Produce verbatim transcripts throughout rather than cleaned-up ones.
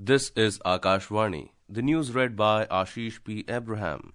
This is Akashvani. The news read by Ashish P. Abraham.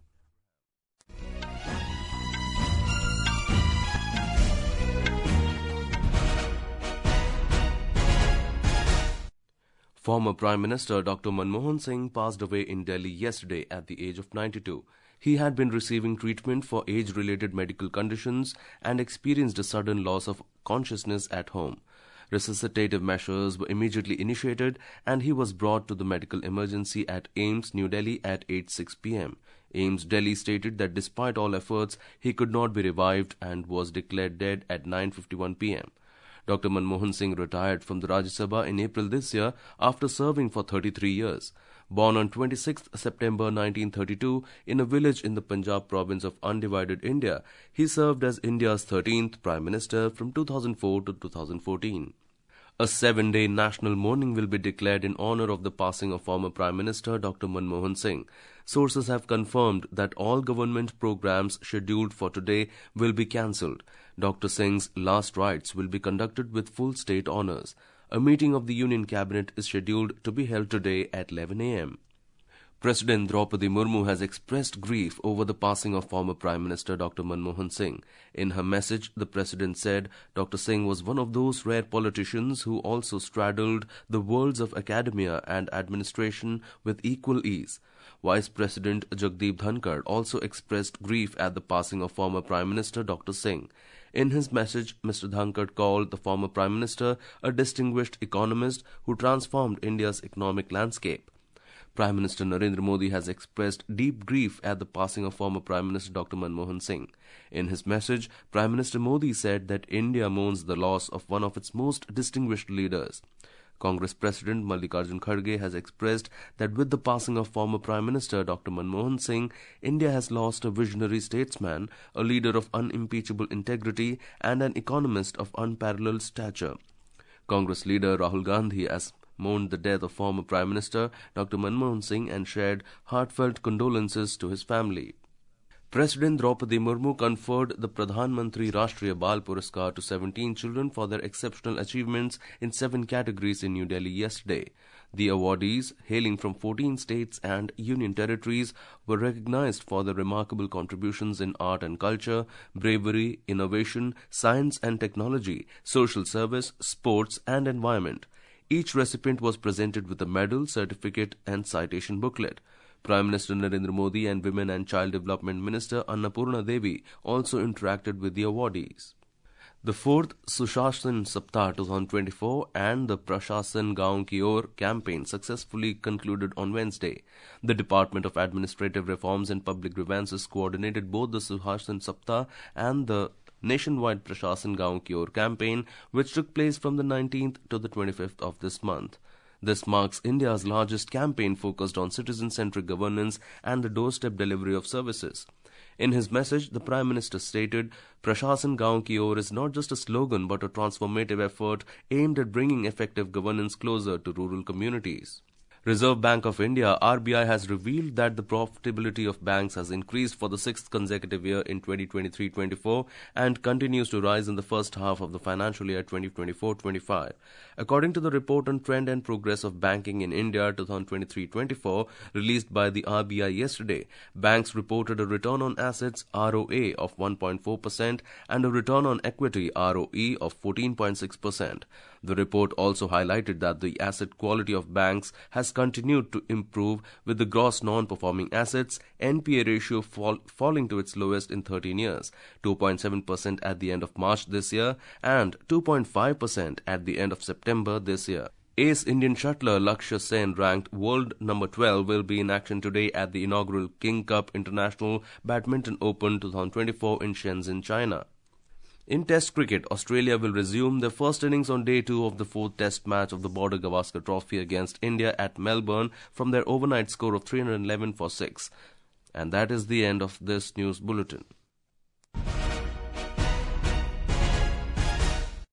Former Prime Minister Doctor Manmohan Singh passed away in Delhi yesterday at the age of ninety-two. He had been receiving treatment for age-related medical conditions and experienced a sudden loss of consciousness at home. Resuscitative measures were immediately initiated and he was brought to the medical emergency at AIIMS, New Delhi at eight oh six p m AIIMS Delhi stated that despite all efforts, he could not be revived and was declared dead at nine fifty-one p m Doctor Manmohan Singh retired from the Rajya Sabha in April this year after serving for thirty-three years. Born on twenty-sixth September nineteen thirty-two in a village in the Punjab province of undivided India, he served as India's thirteenth Prime Minister from two thousand four to two thousand fourteen. A seven-day national mourning will be declared in honor of the passing of former Prime Minister Doctor Manmohan Singh. Sources have confirmed that all government programs scheduled for today will be cancelled. Doctor Singh's last rites will be conducted with full state honours. A meeting of the Union Cabinet is scheduled to be held today at eleven a m President Draupadi Murmu has expressed grief over the passing of former Prime Minister Doctor Manmohan Singh. In her message, the President said Doctor Singh was one of those rare politicians who also straddled the worlds of academia and administration with equal ease. Vice President Jagdeep Dhankar also expressed grief at the passing of former Prime Minister Doctor Singh. In his message, Mister Dhankar called the former Prime Minister a distinguished economist who transformed India's economic landscape. Prime Minister Narendra Modi has expressed deep grief at the passing of former Prime Minister Doctor Manmohan Singh. In his message, Prime Minister Modi said that India mourns the loss of one of its most distinguished leaders. Congress President Mallikarjun Kharge has expressed that with the passing of former Prime Minister Doctor Manmohan Singh, India has lost a visionary statesman, a leader of unimpeachable integrity, and an economist of unparalleled stature. Congress leader Rahul Gandhi has mourned the death of former Prime Minister Doctor Manmohan Singh and shared heartfelt condolences to his family. President Draupadi Murmu conferred the Pradhan Mantri Rashtriya Bal Puraskar to seventeen children for their exceptional achievements in seven categories in New Delhi yesterday. The awardees, hailing from fourteen states and union territories, were recognized for their remarkable contributions in art and culture, bravery, innovation, science and technology, social service, sports and environment. Each recipient was presented with a medal, certificate and citation booklet. Prime Minister Narendra Modi and Women and Child Development Minister Annapurna Devi also interacted with the awardees. The fourth Sushashan Saptah twenty twenty-four and the Prashasan Gaon Ki Or campaign successfully concluded on Wednesday. The Department of Administrative Reforms and Public Grievances coordinated both the Sushashan Saptah and the nationwide Prashasan Gaon Ki Or campaign, which took place from the nineteenth to the twenty-fifth of this month. This marks India's largest campaign focused on citizen-centric governance and the doorstep delivery of services. In his message, the Prime Minister stated, Prashasan Gaon Ki Or is not just a slogan but a transformative effort aimed at bringing effective governance closer to rural communities. Reserve Bank of India, R B I, has revealed that the profitability of banks has increased for the sixth consecutive year in twenty twenty-three twenty-four and continues to rise in the first half of the financial year twenty twenty-four twenty-five. According to the report on trend and progress of banking in India twenty twenty-three twenty-four released by the R B I yesterday, banks reported a return on assets R O A of one point four percent and a return on equity R O E of fourteen point six percent. The report also highlighted that the asset quality of banks has continued to improve, with the gross non-performing assets N P A ratio fall, falling to its lowest in thirteen years, two point seven percent at the end of March this year and two point five percent at the end of September this year. Ace Indian shuttler Lakshya Sen, ranked world number twelve, will be in action today at the inaugural King Cup International Badminton Open twenty twenty-four in Shenzhen, China. In Test cricket, Australia will resume their first innings on day two of the fourth Test match of the Border Gavaskar Trophy against India at Melbourne from their overnight score of three hundred eleven for six. And that is the end of this news bulletin.